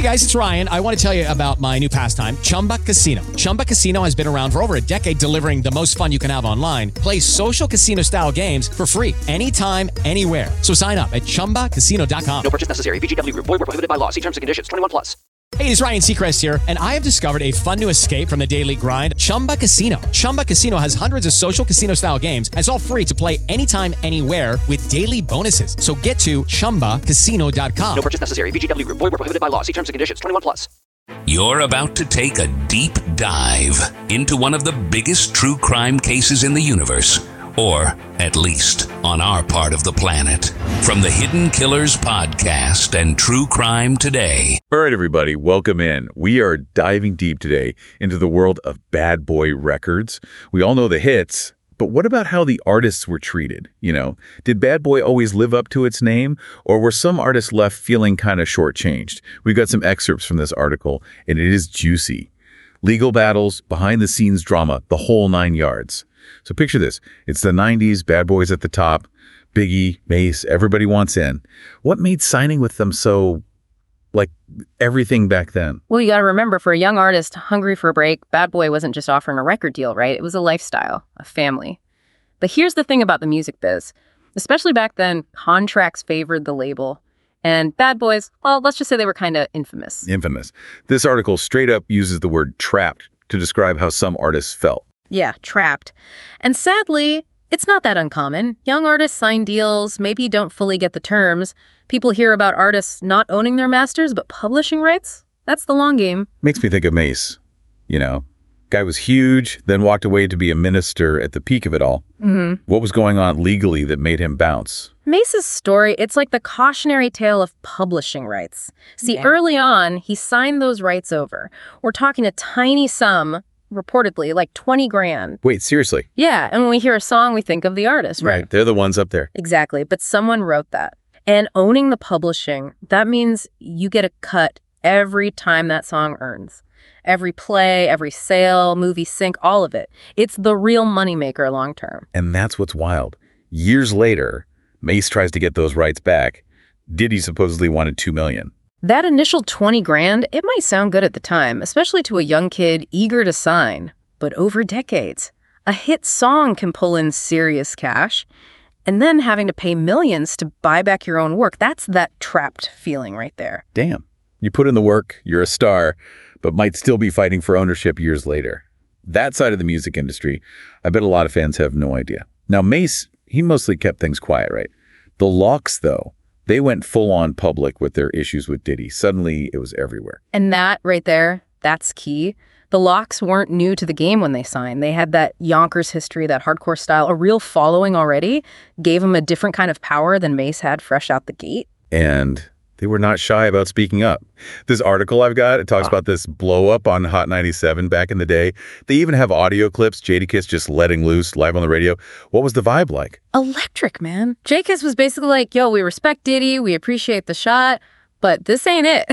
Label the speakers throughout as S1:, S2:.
S1: Hey guys, it's Ryan. I want to tell you about my new pastime, Chumba Casino. Chumba Casino has been around for over a decade, delivering the most fun you can have online. Play social casino-style games for free anytime, anywhere. So sign up at ChumbaCasino.com.
S2: No purchase necessary. VGW Group. Void where prohibited by law. See terms and conditions. 21+.
S1: Hey, it's Ryan Seacrest here, and I have discovered a fun new escape from the daily grind, Chumba Casino. Chumba Casino has hundreds of social casino-style games, and it's all free to play anytime, anywhere with daily bonuses. So get to ChumbaCasino.com.
S2: No purchase necessary. VGW Group. Void where prohibited by law. See terms and conditions. 21+.
S3: You're about to take a deep dive into one of the biggest true crime cases in the universe, or at least on our part of the planet. From the Hidden Killers podcast and True Crime Today.
S4: All right, everybody, welcome in. We are diving deep today into the world of Bad Boy Records. We all know the hits, but what about how the artists were treated? You know, did Bad Boy always live up to its name, or were some artists left feeling kind of shortchanged? We've got some excerpts from this article, and it is juicy. Legal battles, behind-the-scenes drama, the whole 9 yards. So picture this. It's the 90s, Bad Boys at the top, Biggie, Mace, everybody wants in. What made signing with them so, like, everything back then?
S5: Well, you got to remember, for a young artist hungry for a break, Bad Boy wasn't just offering a record deal, right? It was a lifestyle, a family. But here's the thing about the music biz. Especially back then, contracts favored the label. And Bad Boys, well, let's just say they were kind of infamous.
S4: Infamous. This article straight up uses the word trapped to describe how some artists felt.
S5: Yeah, trapped. And sadly, it's not that uncommon. Young artists sign deals, maybe don't fully get the terms. People hear about artists not owning their masters, but publishing rights? That's the long game.
S4: Makes me think of Mace. You know, guy was huge, then walked away to be a minister at the peak of it all. Mm-hmm. What was going on legally that made him bounce?
S5: Mace's story, it's like the cautionary tale of publishing rights. See, early on, he signed those rights over. We're talking a tiny sum, reportedly, like 20 grand.
S4: Wait, seriously?
S5: Yeah, and when we hear a song, we think of the artist, right?
S4: They're the ones up there.
S5: Exactly, but someone wrote that. And owning the publishing, that means you get a cut every time that song earns. Every play, every sale, movie sync, all of it. It's the real moneymaker long term.
S4: And that's what's wild. Years later, Mace tries to get those rights back. Diddy supposedly wanted $2 million.
S5: That initial 20 grand, it might sound good at the time, especially to a young kid eager to sign. But over decades, a hit song can pull in serious cash. And then having to pay millions to buy back your own work, that's that trapped feeling right there.
S4: Damn. You put in the work, you're a star, but might still be fighting for ownership years later. That side of the music industry, I bet a lot of fans have no idea. Now, Mace, he mostly kept things quiet, right? The Lox, though, they went full-on public with their issues with Diddy. Suddenly, it was everywhere.
S5: And that right there, that's key. The Lox weren't new to the game when they signed. They had that Yonkers history, that hardcore style, a real following already, gave them a different kind of power than Mace had fresh out the gate.
S4: And they were not shy about speaking up. This article I've got, it talks about this blow-up on Hot 97 back in the day. They even have audio clips, Jadakiss just letting loose live on the radio. What was the vibe like?
S5: Electric, man. Jadakiss was basically like, yo, we respect Diddy, we appreciate the shot, but this ain't it.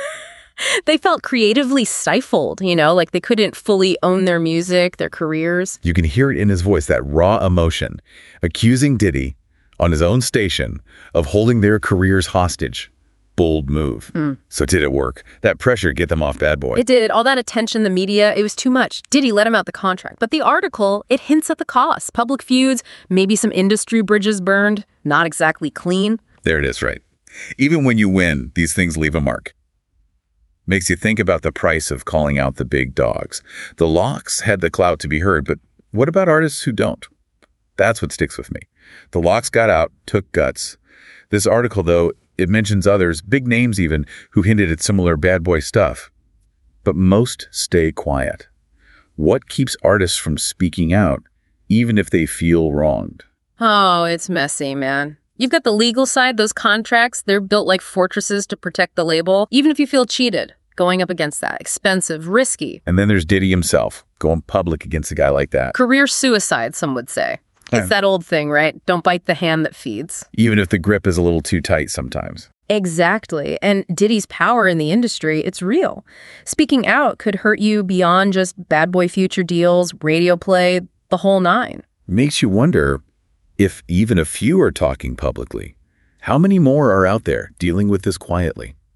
S5: They felt creatively stifled, you know, like they couldn't fully own their music, their careers.
S4: You can hear it in his voice, that raw emotion, accusing Diddy on his own station of holding their careers hostage. Bold move. So did it work? That pressure get them off Bad Boy?
S5: It did. All that attention, the media, it was too much. Diddy let him out the contract. But the article, it hints at the cost. Public feuds, maybe some industry bridges burned. Not exactly clean.
S4: There it is, right. Even when you win, these things leave a mark. Makes you think about the price of calling out the big dogs. The Lox had the clout to be heard, but what about artists who don't? That's what sticks with me. The Lox got out, took guts. This article, though, it mentions others, big names even, who hinted at similar Bad Boy stuff. But most stay quiet. What keeps artists from speaking out, even if they feel wronged?
S5: Oh, it's messy, man. You've got the legal side, those contracts, they're built like fortresses to protect the label. Even if you feel cheated, going up against that, expensive, risky.
S4: And then there's Diddy himself, going public against a guy like that.
S5: Career suicide, some would say. It's that old thing, right? Don't bite the hand that feeds.
S4: Even if the grip is a little too tight sometimes.
S5: Exactly. And Diddy's power in the industry, it's real. Speaking out could hurt you beyond just Bad Boy future deals, radio play, the whole nine.
S4: Makes you wonder if even a few are talking publicly. How many more are out there dealing with this quietly?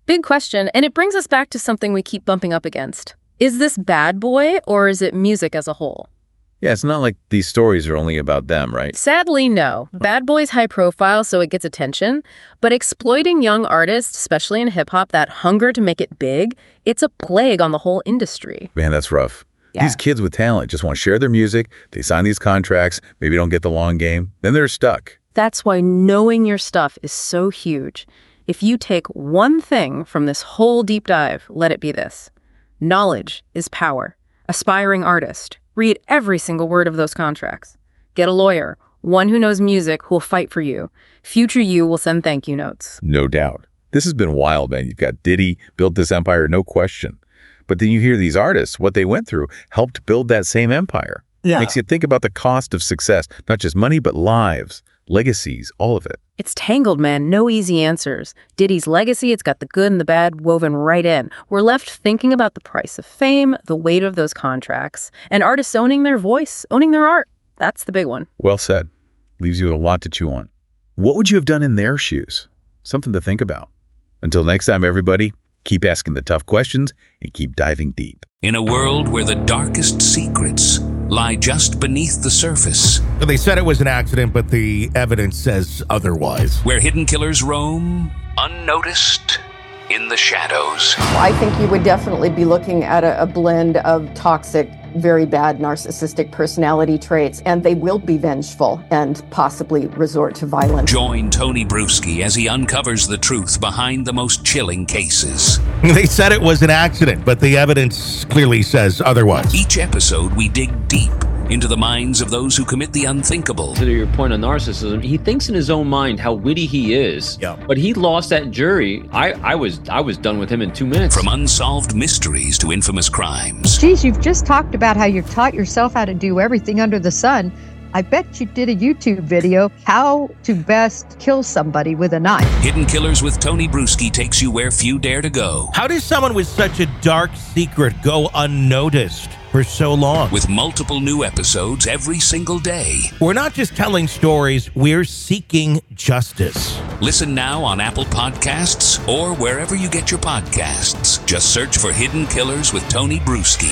S5: Big question, and it brings us back to something we keep bumping up against. Is this Bad Boy, or is it music as a whole?
S4: Yeah, it's not like these stories are only about them, right?
S5: Sadly, no. Bad Boy's high profile, so it gets attention. But exploiting young artists, especially in hip-hop, that hunger to make it big, it's a plague on the whole industry.
S4: Man, that's rough.
S5: Yeah.
S4: These kids with talent just want to share their music. They sign these contracts, maybe don't get the long game. Then they're stuck.
S5: That's why knowing your stuff is so huge. If you take one thing from this whole deep dive, let it be this. Knowledge is power. Aspiring artist. Read every single word of those contracts. Get a lawyer, one who knows music who will fight for you. Future you will send thank you notes.
S4: No doubt. This has been wild, man. You've got Diddy, built this empire, no question. But then you hear these artists, what they went through, helped build that same empire.
S6: Yeah.
S4: Makes you think about the cost of success, not just money, but lives, legacies, all of it.
S5: It's tangled, man. No easy answers. Diddy's legacy, it's got the good and the bad woven right in. We're left thinking about the price of fame, the weight of those contracts, and artists owning their voice, owning their art. That's the big one.
S4: Well said. Leaves you with a lot to chew on. What would you have done in their shoes? Something to think about. Until next time, everybody, keep asking the tough questions and keep diving deep.
S3: In a world where the darkest secrets lie just beneath the surface,
S6: They said it was an accident, but the evidence says otherwise.
S3: where hidden killers roam unnoticed in the shadows.
S7: I think you would definitely be looking at a blend of toxic, very bad narcissistic personality traits, and they will be vengeful and possibly resort to violence.
S3: Join Tony Bruschi as he uncovers the truth behind the most chilling cases.
S6: They said it was an accident, but the evidence clearly says otherwise.
S3: Each episode, we dig deep into the minds of those who commit the unthinkable.
S8: To your point of narcissism, he thinks in his own mind how witty he is.
S6: Yeah.
S8: But he lost that jury. I was done with him in 2 minutes.
S3: From unsolved mysteries to infamous crimes.
S9: Geez, you've just talked about how you've taught yourself how to do everything under the sun. I bet you did a YouTube video, how to best kill somebody with a knife.
S3: Hidden Killers with Tony Bruschi takes you where few dare to go.
S6: How does someone with such a dark secret go unnoticed for so long?
S3: With multiple new episodes every single day.
S6: We're not just telling stories, we're seeking justice.
S3: Listen now on Apple Podcasts or wherever you get your podcasts. Just search for Hidden Killers with Tony Bruschi.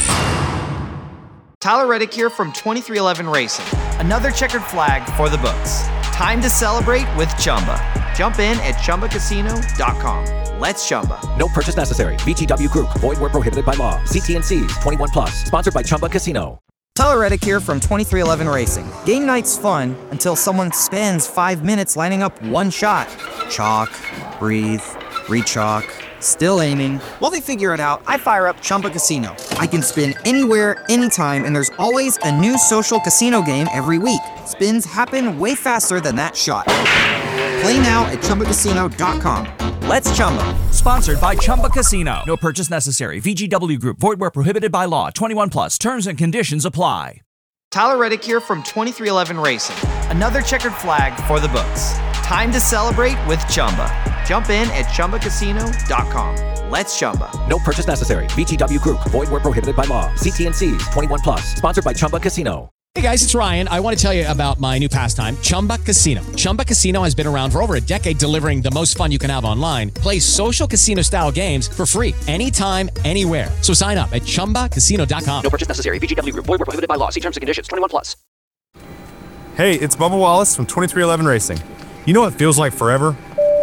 S10: Tyler Reddick here from 2311 Racing. Another checkered flag for the books. Time to celebrate with Chumba. Jump in at ChumbaCasino.com. Let's Chumba.
S2: No purchase necessary. VGW Group. Void where prohibited by law. See T&Cs. 21 plus. Sponsored by Chumba Casino.
S10: Tyler Reddick here from 2311 Racing. Game night's fun until someone spends 5 minutes lining up one shot. Chalk, breathe, re-chalk, still aiming. While they figure it out, I fire up Chumba Casino. I can spin anywhere, anytime, and there's always a new social casino game every week. Spins happen way faster than that shot. Play now at ChumbaCasino.com. Let's Chumba.
S11: Sponsored by Chumba Casino. No purchase necessary. VGW Group. Void where prohibited by law. 21 plus. Terms and conditions apply.
S10: Tyler Reddick here from 2311 Racing. Another checkered flag for the books. Time to celebrate with Chumba. Jump in at ChumbaCasino.com. Let's Chumba.
S2: No purchase necessary. VGW Group. Void where prohibited by law. See T&Cs. 21 plus. Sponsored by Chumba Casino.
S1: Hey guys, it's Ryan. I want to tell you about my new pastime, Chumba Casino. Chumba Casino has been around for over a decade, delivering the most fun you can have online. Play social casino-style games for free anytime, anywhere. So sign up at ChumbaCasino.com.
S2: No purchase necessary. VGW Group. Void where prohibited by law. See terms and conditions. 21 plus.
S12: Hey, it's Bubba Wallace from 2311 Racing. You know what feels like forever?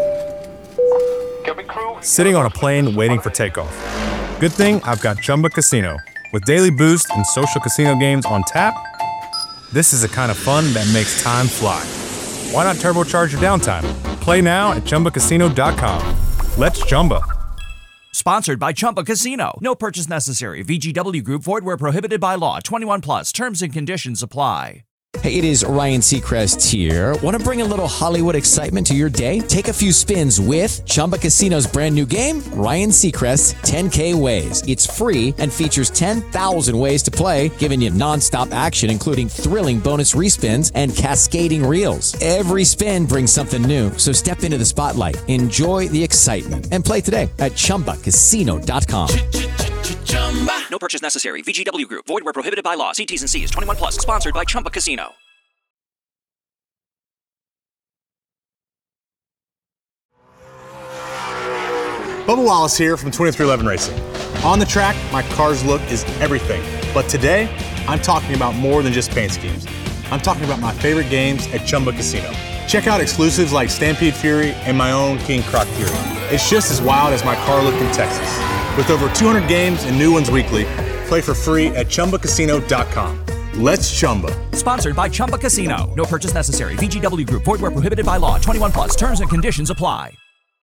S12: Sitting on a plane waiting for takeoff. Good thing I've got Chumba Casino. With daily boost and social casino games on tap, this is the kind of fun that makes time fly. Why not turbocharge your downtime? Play now at ChumbaCasino.com. Let's Chumba.
S11: Sponsored by Chumba Casino. No purchase necessary. VGW Group. Void where prohibited by law. 21 plus. Terms and conditions apply.
S1: Hey, it is Ryan Seacrest here. Want to bring a little Hollywood excitement to your day? Take a few spins with Chumba Casino's brand new game, Ryan Seacrest's 10K Ways. It's free and features 10,000 ways to play, giving you nonstop action, including thrilling bonus respins and cascading reels. Every spin brings something new, so step into the spotlight, enjoy the excitement, and play today at ChumbaCasino.com.
S2: No purchase necessary. VGW Group. Void where prohibited by law. See T's and C's. 21 plus. Sponsored by Chumba Casino.
S12: Bubba Wallace here from 2311 Racing. On the track, my car's look is everything. But today, I'm talking about more than just paint schemes. I'm talking about my favorite games at Chumba Casino. Check out exclusives like Stampede Fury and my own King Croc Fury. It's just as wild as my car looked in Texas. With over 200 games and new ones weekly, play for free at ChumbaCasino.com. Let's Chumba.
S11: Sponsored by Chumba Casino. No purchase necessary. VGW Group. Void where prohibited by law. 21 plus. Terms and conditions apply.